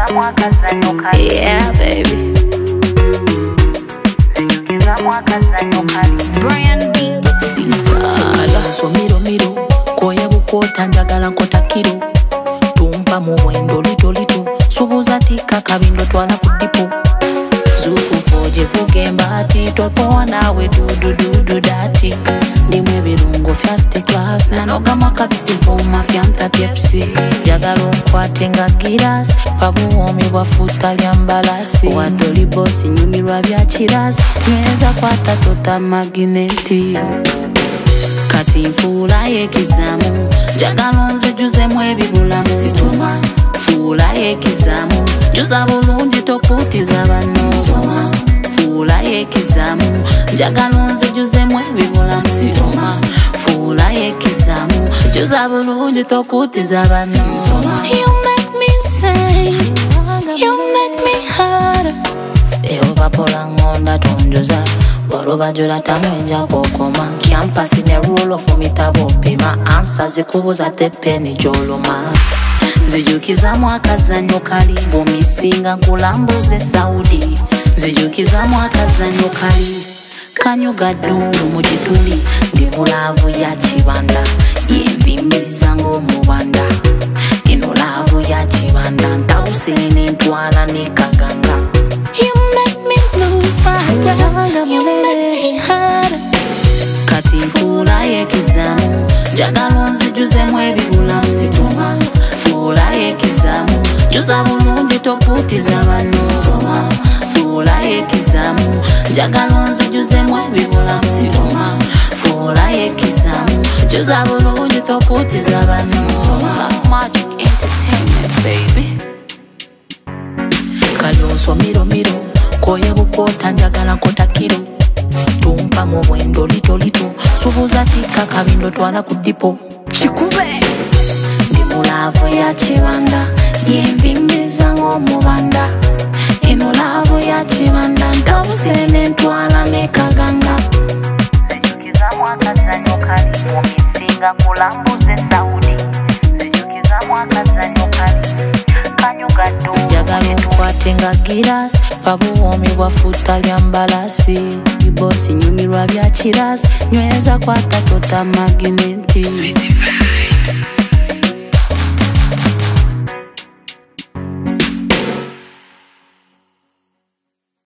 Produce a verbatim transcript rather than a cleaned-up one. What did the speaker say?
Yeah, baby. Brian Beats. Sisala so miro miro koya bukota njagala nkota kiro tumpa mu bwendo lito lito subuza tika kabindo twala ku dipo zuku koje fugemba ati topoa nawe dudu dudu dati ndimwe birungo first class nanoga makabisi mpoma fyanta Pepsi jagalo nkwate nga giras pabuomi bwafuta lya mbalasi wadoli bosi nyumirwa bya chiras nweza kwata tota magneti kati nfula yekizamu jagalo nze juzemu ebibula msituma fula yekizamu juza bulungi tokutiza bano soma fula yekizamu jagalo nze juzemu ebibula msituma fula yekizamu juza bulungi tokutiza bano soma. You make me say, you make me hard. Eo papola ngonda tonjoza Boroba jula tamwenja kokoma Campus ne rule of mitabo pima Ansa zikubuza tepe ni joloma Zijukiza mwaka zanyo kali Bumisinga nkulambuze Saudi Zijukiza mwaka zanyo kali Kanyuga dulu mujituli Ndibulavu ya chibanda Yevimbiza ngo mubanda Inulavu ya chibanda Ntausini ntwala ni kaganga. You make me lose my mind. You make me hard. Kati fula yekizamu jagalo nze juzemu ebibula msituma fula yekizamu juza bulungi tokutiza bano soma fula yekizamu jagalo nze juzemu ebibula msituma fula yekizamu juza bulungi tokutiza bano soma. Magic Entertainment, baby. Kalonso miro miro koye bukota njagala nkota kiro tumpa mu bwendo lito lito subuza tika kabindo twala ku dipo Chikube ndi mulavu ya chibanda yemvimbiza ng'omubanda ino lavu ya chibanda ntabusene ntwala ne kaganga zijukiza mwaka zanyo kali Bumisinga nkulambuze Saudi zijukiza mwaka zanyo kali Kanyuga dulu jagalo nkwate nga giras pabuomi bwafuta lya mbalasi ibosi nyumirwa bya chiras nyweza kwata tota magneti.